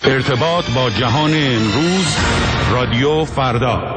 ارتباط با جهان امروز، رادیو فردا.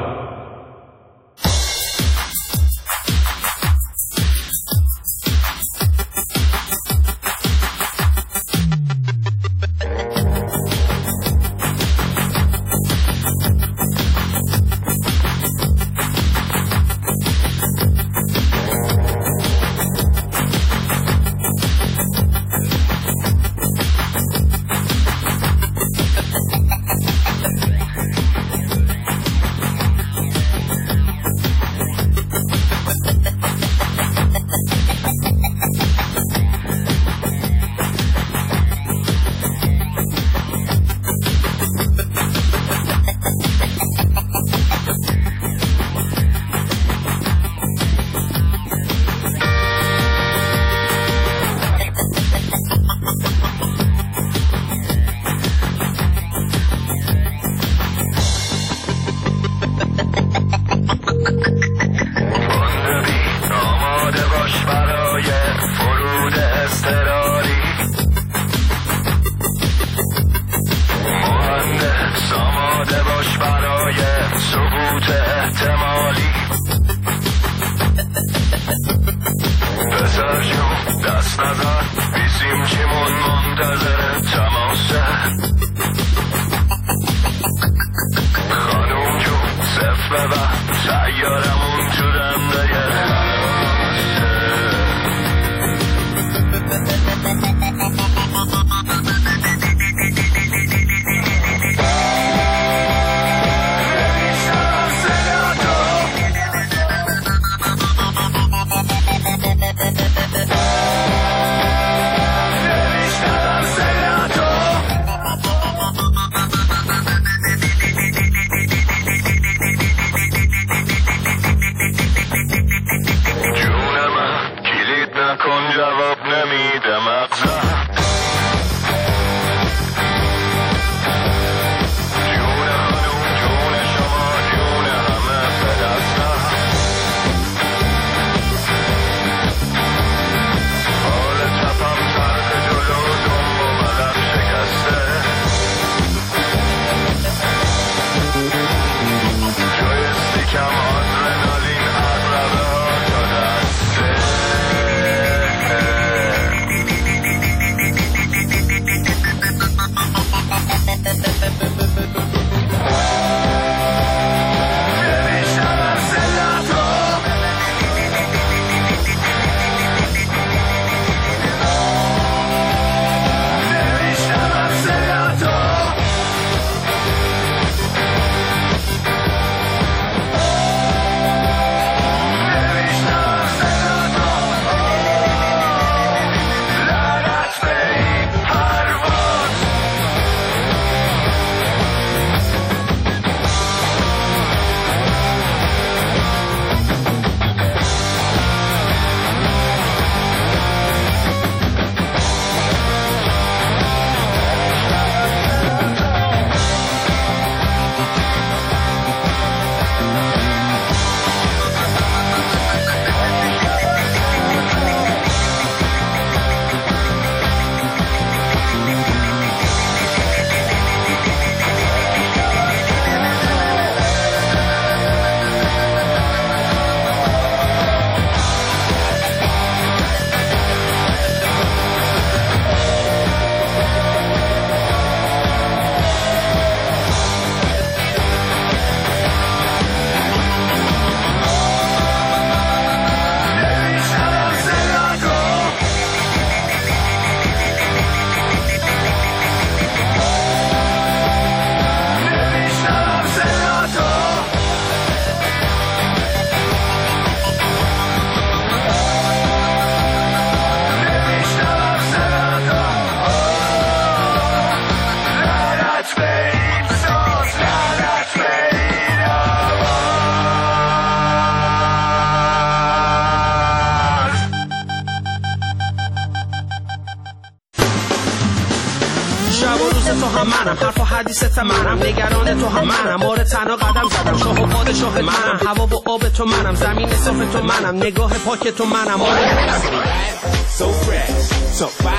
منم، حرف و حدیثت منم، نگران تو هم منم، مورد تنها قدم زدم، شاه و پادشاه منم، هوا و آب تو منم، زمین صاف تو منم، نگاه پاک تو منم. So fresh, so 5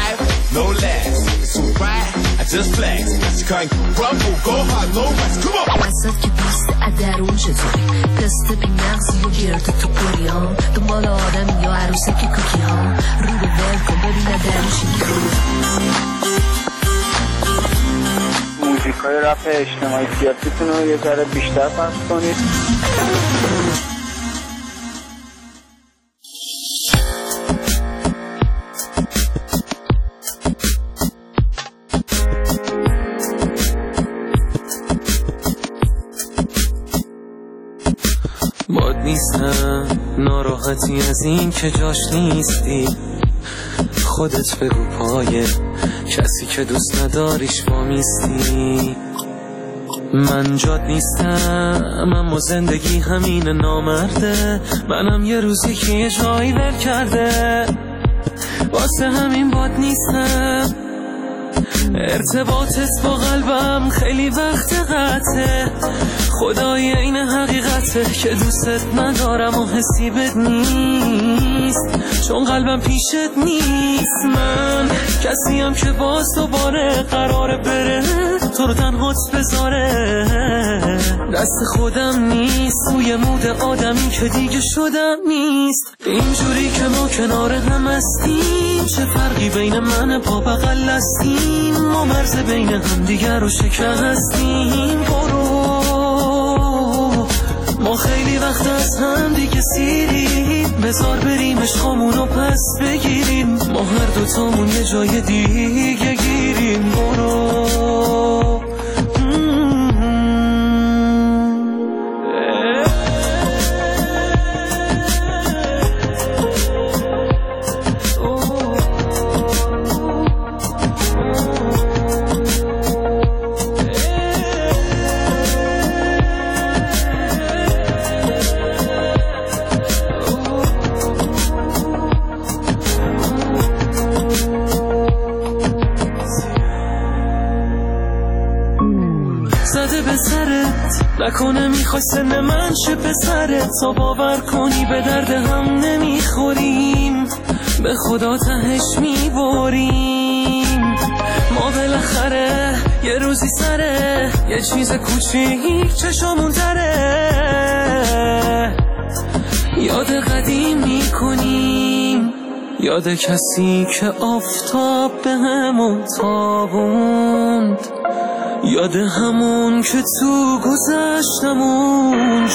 no last. So right, I just flex. She can't rumble, go hard, no rest. Come on. وسط که پیست ادرون چطوری دست بی نغزی و گرده تو قوری ها دنبال آدم یا عروسه که کوکی ها رو به ول کن ببین ادروشی موزیکای رپ اجتماعی سیاسیتون رو یه ذره بیشتر پخش کنید. باد نیستم ناراحتی از این که جاش نیستی خودت بگو پای کسی که دوست نداریش وامیستی من جاد نیستم اما زندگی همین نامرده منم یه روزی که یه جایی ول کرده واسه همین باد نیستم ارتباطت با قلبم خیلی وقت قطعه خدای این حقیقته که دوستت ندارم و حسی بد نیست چون قلبم پیشت نیست من کسیم که باز دوباره قراره بره تو رو تنهات بذاره دست خودم نیست روی مود آدمی که دیگه شدم نیست اینجوری که ما کنار هم هستیم چه فرقی بین من پا بغل هستیم ما مرز بین هم دیگر رو شکستیم برو ما خیلی وقت از هم دیگه سیریم بذار بریم عشقامونو پس بگیریم ما هر دوتامون یه جای دیگه گیریم برو نکنه میخوای سن من چه پسرت تا باور کنی به درد هم نمیخوریم به خدا تهش میباریم ما بالاخره یه روزی سره یه چیز کوچیک چشامون تره یاد قدیم میکنیم یاد کسی که آفتاب به همون تابوند یاد همون که تو گذشتمون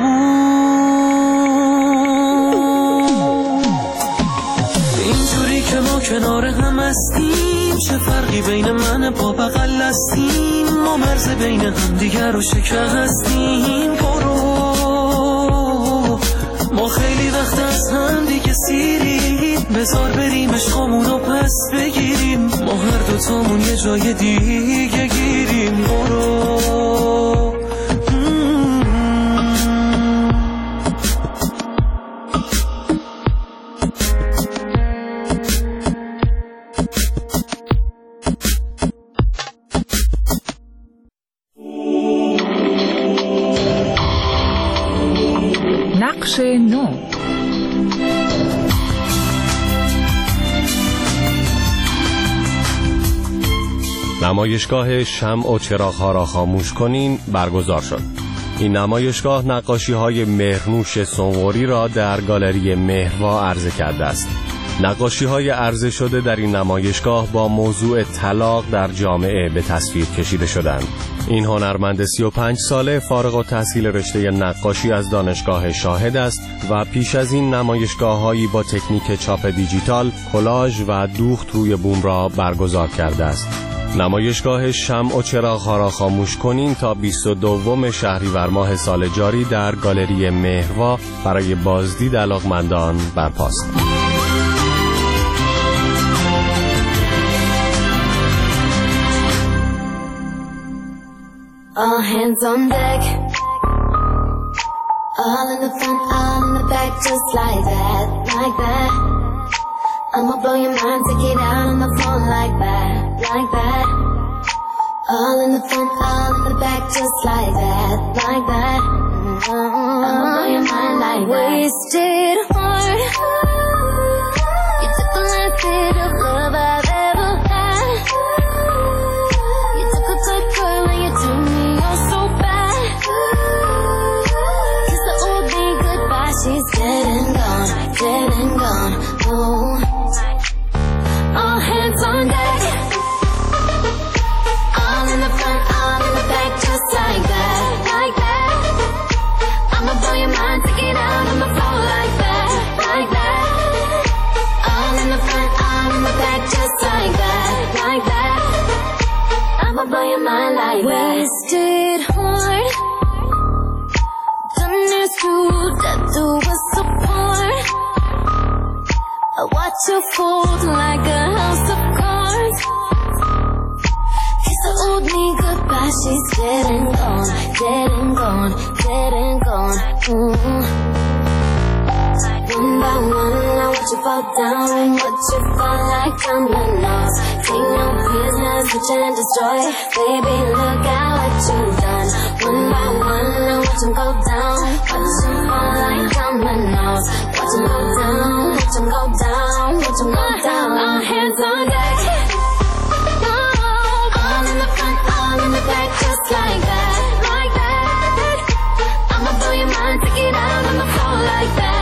جامون اینجوری که ما کنار هم هستیم چه فرقی بین من با بغل هستیم ما مرز بین هم دیگر رو شکستیم برو ما خیلی وقت از هم دیگه سیریم بذار بریم عشقامونو پس بگیریم ما هر دوتامون یه جای دیگه گیریم برو نقش نو نمایشگاه شمع و چراغ‌ها را خاموش کنین برگزار شد. این نمایشگاه نقاشی‌های مهرنوش سنوری را در گالری مهروا عرضه کرده است. نقاشی‌های عرضه شده در این نمایشگاه با موضوع طلاق در جامعه به تصویر کشیده شدند. این هنرمند 35 ساله فارغ التحصیل رشته نقاشی از دانشگاه شاهد است و پیش از این نمایشگاه‌هایی با تکنیک چاپ دیجیتال، کلاژ و دوخت روی بوم را برگزار کرده است. نمایشگاه شمع و چراغ‌ها را خاموش کنین تا 22 شهریور ماه سال جاری در گالری مهروا برای بازدید علاقمندان برپاست. All hands on deck, all in the front, all in the back, just like that, like that. I'ma blow your mind, take it out on the phone like that, like that. All in the front, all in the back, just like that, like that. I'ma blow your mind like that. Wasted heart, you took the last bit of love I've ever had. blow your mind like that. Wasted heart, done this to that do us apart. I watch you fold like a house of cards. Kiss the old me goodbye, she's dead and gone, dead and gone, dead and gone. One by one, I watch you fall down, watch you fall like dominoes. Take no prisoners, reach and destroy. Baby, look at what you've done. One by one, I watch them go down, watch them fall like dominoes. Watch them go down, watch them go down, watch them go down. All hands on deck. All in the front, all in the back, just like that, like that. I'ma blow your mind, take it out on the floor like that.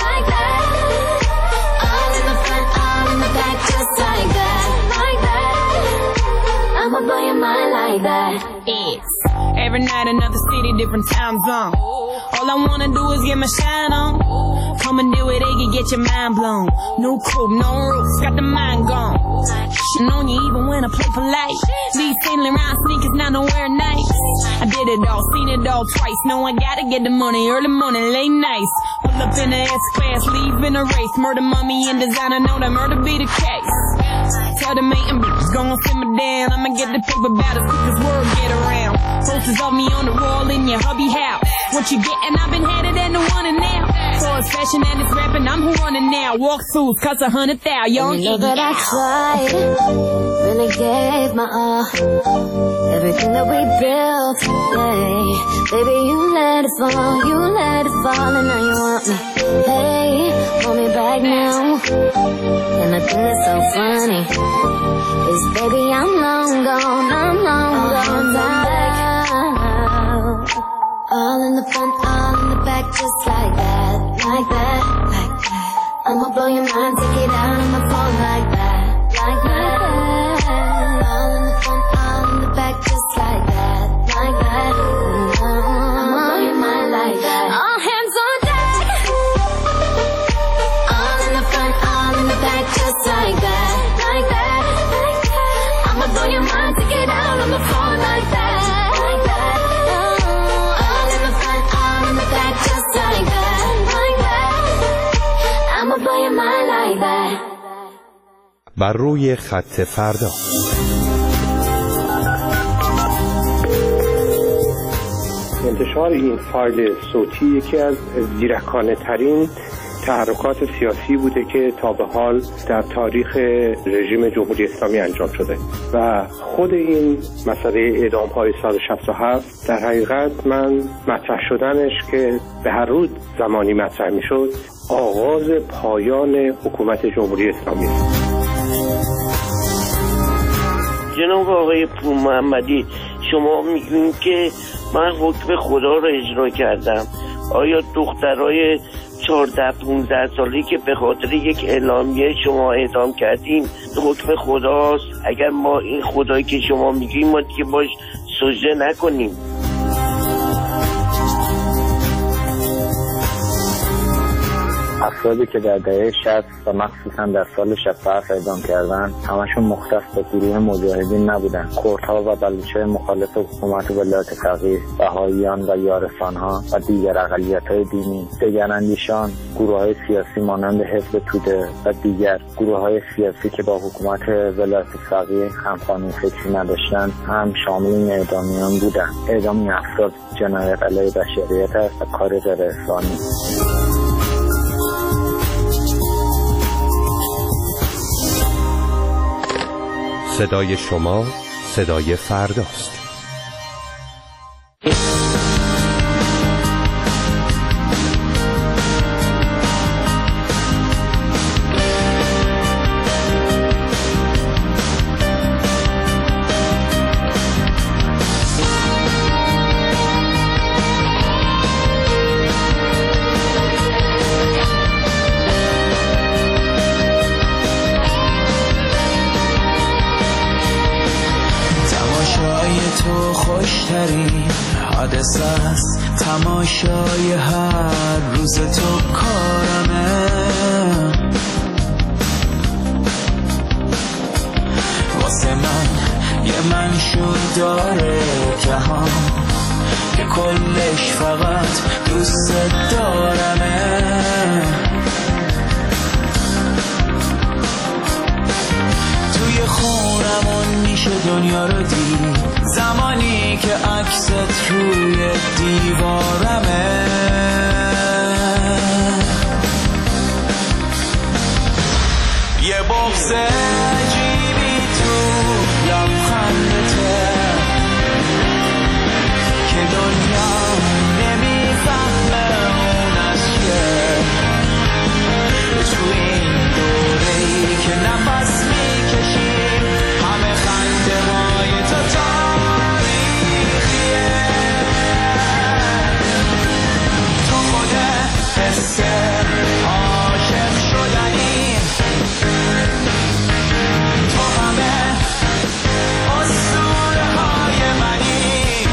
Blow your mind like that. It's every night another city, different time zone. All I wanna do is get my shine on. Come and do it, Iggy, get your mind blown. No coupe, no roofs, got the mind gone. Shitting on you even when I play polite. These sailing around sneakers, not nowhere nice. I did it all, seen it all twice. No, I gotta get the money, early morning, late nights. Pull up in the S-Class, leave in a race. Murder, mummy, and designer, know that murder be the case. Tell the mate and bitches gon' simmer down. I'ma get the paper about as quick as word get around. Posters of me on the wall in your hubby house. What you gettin'? I've been headed and the one and now. So it's fashion and it's rapping, I'm who running now. Walk throughs, cost 100,000. Young you know that I tried, really gave my all. Everything that we built, hey. Baby, you let it fall, you let it fall, and now you want me. Hey, want me back now. And the thing that's so funny is, baby, I'm long gone back. All in the front, all in the back, just like that, like that, like that. I'ma blow your mind, take it out on the phone like that, like that. All in the front, all in the back, just like that, like that. I'ma blow your mind like that. All hands on deck. All in the front, all in the back, just like that, like that, like that. I'ma blow your mind, take it out on the phone like that. بر روی خط فردا. انتشار این فایل صوتی یکی از زیرکانه ترین تحرکات سیاسی بوده که تا به حال در تاریخ رژیم جمهوری اسلامی انجام شده و خود این مسئله اعدام‌های سال 67 در حقیقت من مطرح شدنش که به هر روز زمانی مطرح می‌شد آغاز پایان حکومت جمهوری اسلامی است. جناب آقای پور محمدی، شما میگوین که من حکم خدا رو اجرا کردم. آیا دخترای 14-15 سالی که به خاطر یک اعلامیه شما اعدام کردیم حکم خداست؟ اگر ما این خدایی که شما میگیم ما دیگه باش سجده نکنیم؟ افرادی که در دهه 60 و مخصوصا در سال 67 اعدام کردن همشون مختص به گروه مجاهدین نبودن. کردها و بلوچ‌های مخالف حکومت ولایت فقیه، بهائیان و یارسان‌ها و دیگر اقلیت‌های دینی، دگراندیشان، گروه‌های سیاسی مانند حزب توده و دیگر گروه‌های سیاسی که با حکومت ولایت فقیه همخوانی فکری نداشتند هم شامل این اعدامیان بودند. اعدام این افراد جنایت علیه بشریت است و کار غیر انسانی. صدای شما صدای فرداست. حادثه است تماشای هر روز تو کارمه، واسه من یه منشور داره جهان که کلش فقط دوست دارمه. توی خونمون میشه دنیا رو دید زمانی که عکست روی دیوارمه. یه بغض عجیبی تو لبخندته که دنیا نمیفهمه اون از چیه. تو این دوره‌ای که نفس میکشیم همه خنده های تو تاریخیه. تو خود حس عاشق شدنی، تو همه اسطوره های منی.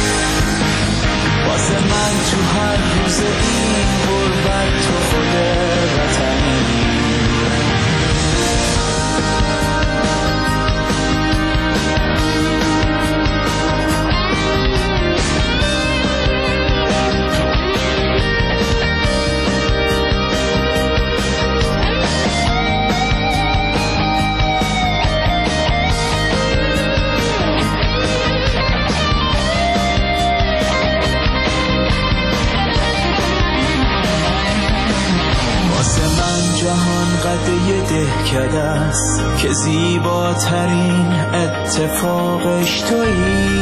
واسه من تو هر روز این غربت تو خود وطنی. قده دهکده است که زیباترین اتفاقش تویی.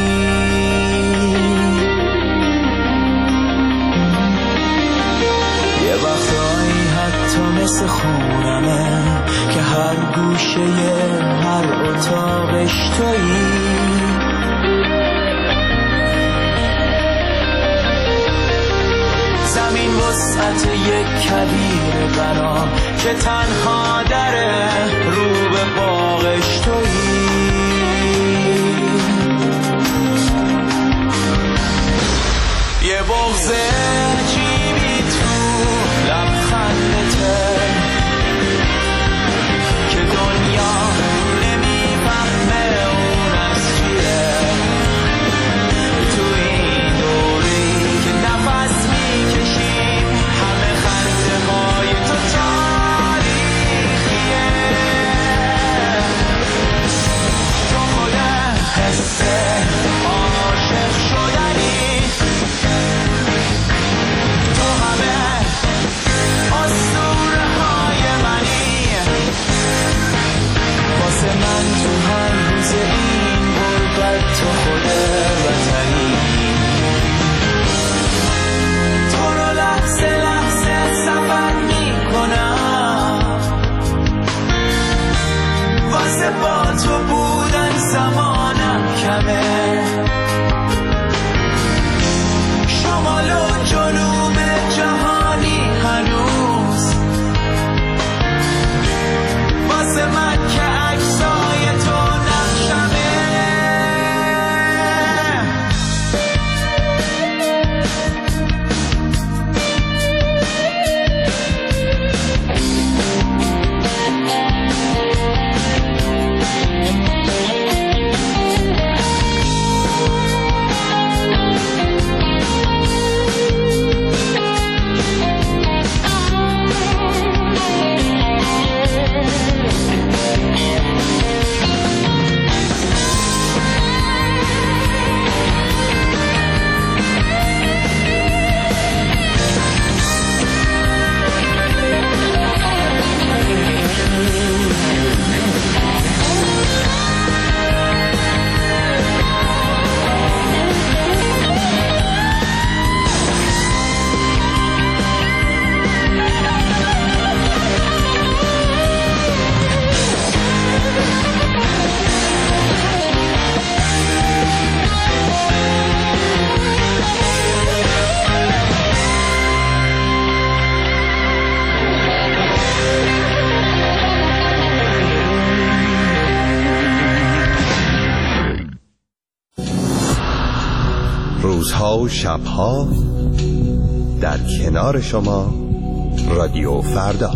یه وقتایی حتی مثل خونمه که هر گوشه هر اتاقش تویی. زمین وسعت یک کبیر غنا که تنها دره رو به باغش تویی. یه بغض عجیبی تو لبخندته که دنیا نمیفهمه اون از چیه. تو این دوری که نفس میکشیم همه خنده های تو تاریخیه. تو خود حس عاشق شدنی، تو همه اسطوره های منی. واسه من تو هر روز این غربت تو خود وطنی. تو رو لحظه لحظه سفر میکنم واسه با تو بودن زمانم کمه. شمال و جنوب جهانی هنوز واسه من که عکسای تو نقشمه. روزها و شبها در کنار شما رادیو فردا.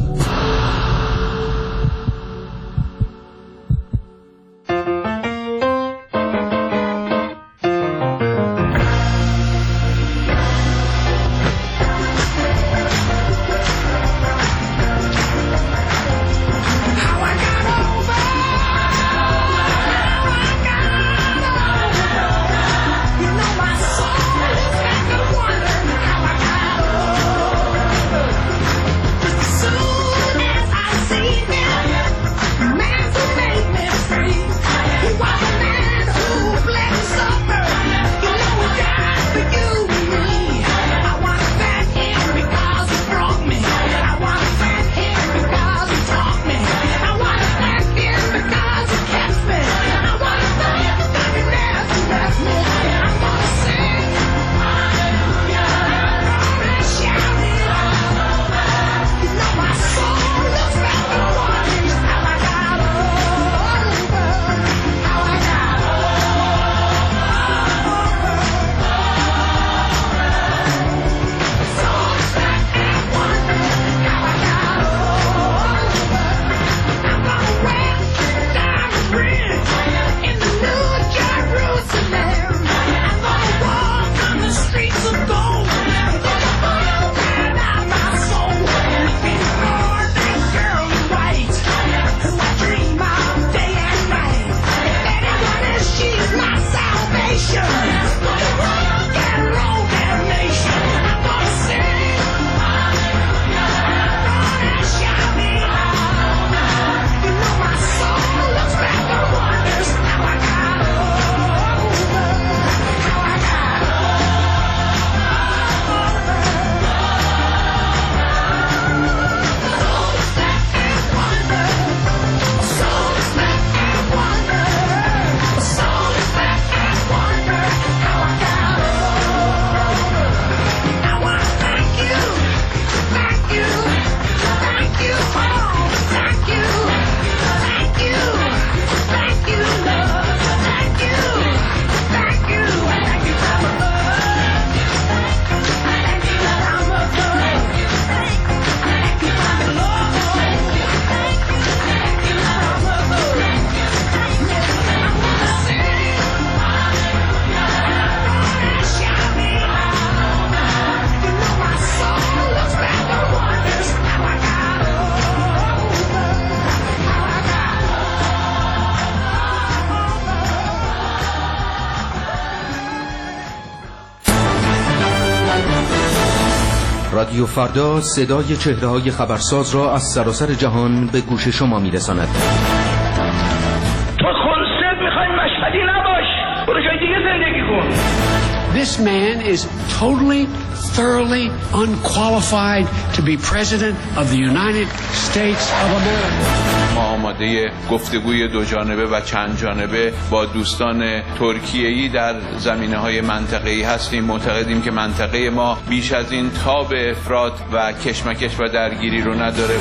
رادیو فردا صدای چهره‌های خبرساز را از سراسر جهان به گوش شما می‌رساند. تو خلصت می‌خوای مشهدی نباش، برو جای دیگه زندگی کن. This man is totally, thoroughly unqualified to be president of the United States of America. ما آماده گفتگوی دو جانبه و چند جانبه با دوستان ترکیه‌ای در زمینه‌های منطقه‌ای هستیم. معتقدیم که منطقه ما بیش از این تاب افراط و کشمکش و درگیری رو نداره.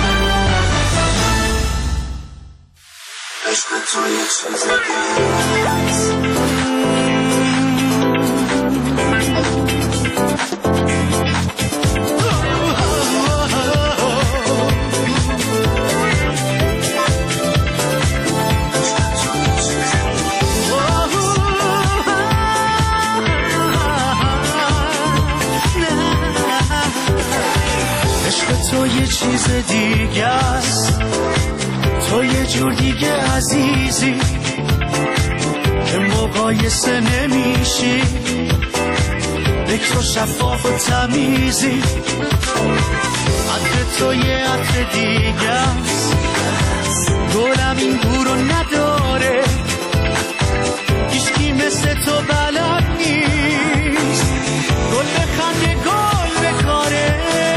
تو یه چیز دیگه است، تو یه جور دیگه عزیزی که مقایسه نمیشی، بکر و شفاف و تمیزی. عطر تو یه عطر دیگه است، گلم این بو رو نداره، هیچکی مثل تو بلد نیست، گل بخنده گل بکاره.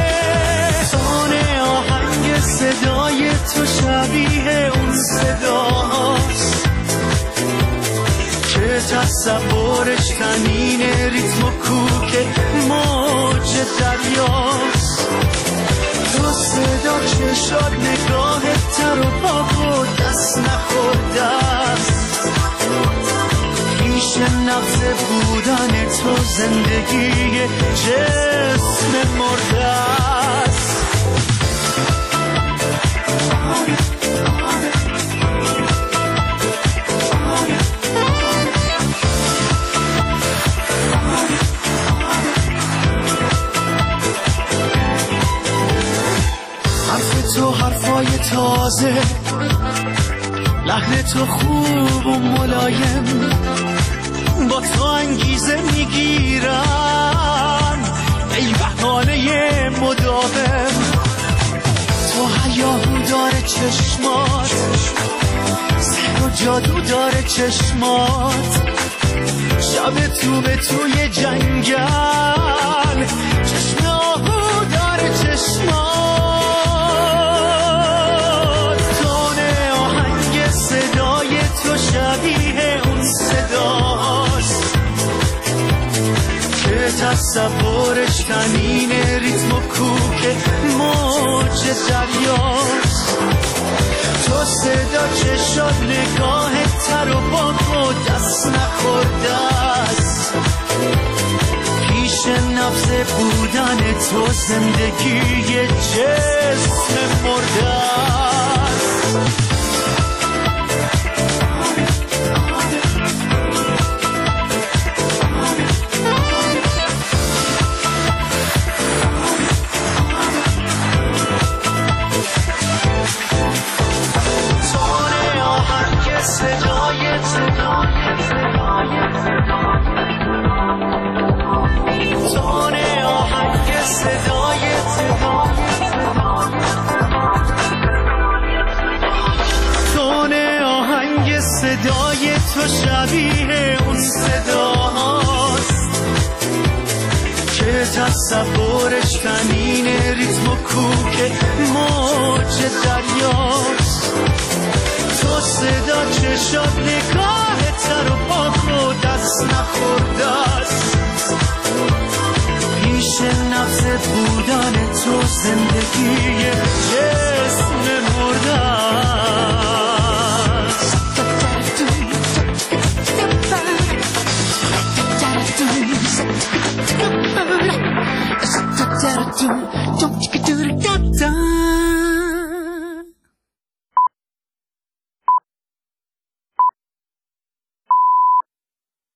صدای تو شبیه اون صداست که تصورش تنین ریتم و کوک موج دریاست. تو صدا چشات نگاه تر و پاک و دست نخورده است، پیش نبض بودن تو زندگی جسم مرده است. حرف تو حرفای تازه، لحن تو خوب و ملایم، با تو انگیزه میگیرن ای بهانه مداوم. تو هیاهو داره چشمات، سحر و جادو داره چشمات، شب تو به توی جنگل، چشم آهو داره چشمات. تون آهنگ صدای تو شبیه اون صداست که تصورش تنین ریتم و کوک موج دریاست. تو صدا چشات نگاه تر و پاک و دست نخورده است، پیش نبض بودن تو زندگی جسم مرده است. صدای تو شبیه اون صداست که تصورش تنین ریتم و کوک موج دریاست. تو صدا چشات نگاه تر و پاک و دست نخورده است، پیش نبض بودن تو زندگی جسم مرده است. Do